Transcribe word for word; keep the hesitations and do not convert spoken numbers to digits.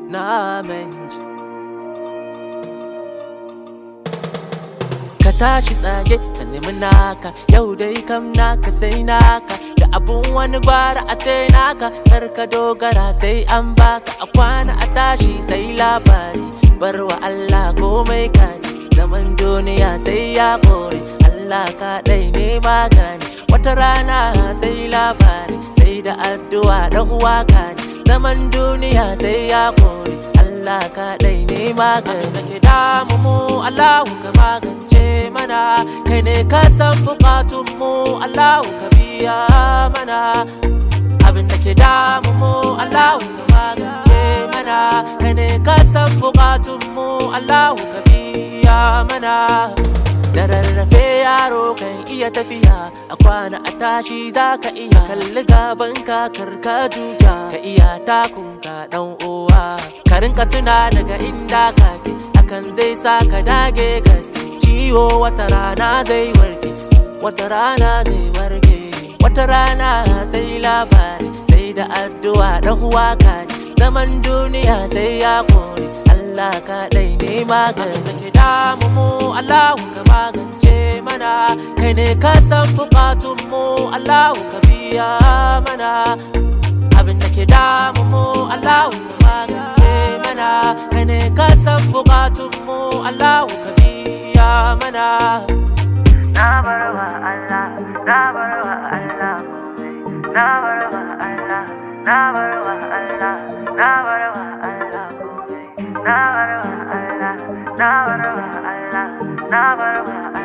na manji. Ka tashi tsage ka nemi naka, yau dai kam naka sai naka. Da abun wani gwara a ce naka, kar ka dogara sai an baka. A kwana a tashi sai labari, barwa Allah komai kaji. Zaman duniya sai ya kore, Allah kaɗai ne magani. Wata rana sai labari, sai da addu'a dan uwa kaji. Zaman duniya sai ya kore, Allah kaɗai ne magani. Da ke damu mu Allahu ka magance mana, kai ne ka san bukatun mu Allahu ka biya mana. Abin da ke damu mu Allahu ka magance mana, kai ne ka san bukatun mu Allahu ka biya mana. Da rarrafe yaro kan iya tafiya, a kwana a tashi za ka iya. Kalli gaban ka karka juya, ka iya takunka dan uwa. Ka rinka tuna daga inda kake, hakan zai sa ka dage gaske. Ciwo wata rana zai warke, wata rana zai warke. Wata rana sai labari, sai da addu'a dan uwa kaji. Zaman duniya sai ya kore, Allah kaɗai ne magani. Da ke damu mu Allahu ka magance mana, kai ne ka san bukatun mu Allahu ka biya mana. Abin da ke damu mu Allahu ka magance mana, kai ne ka san bukatun mu Allahu ka biya mana. Na barwa Allah, na barwa Allah, na barwa Allah, na barwa Allah, na barwa Allah, na barwa Allah, na barwa Allah, na barwa Allah.